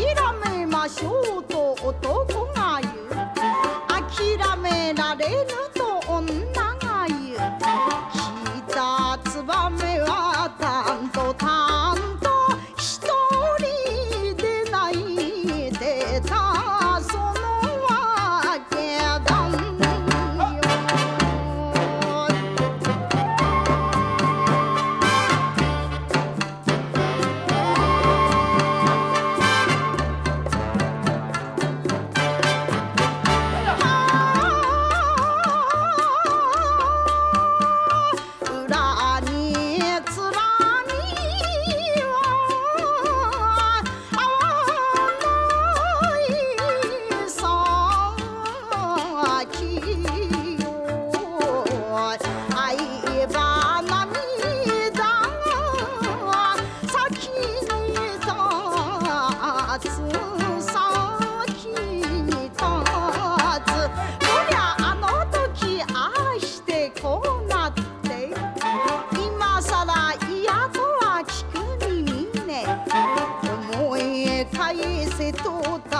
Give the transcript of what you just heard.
めましょうと男が言う。諦められぬと女が言う。聞いたツバメはたんとたんと一人で泣いてた。そのわけだんよ。裏に面には合わない先よ。愛ば涙が先に立つ。先に立つ。こりゃあの時愛してこうなって、今さら嫌とは聞く耳ね。思い返せと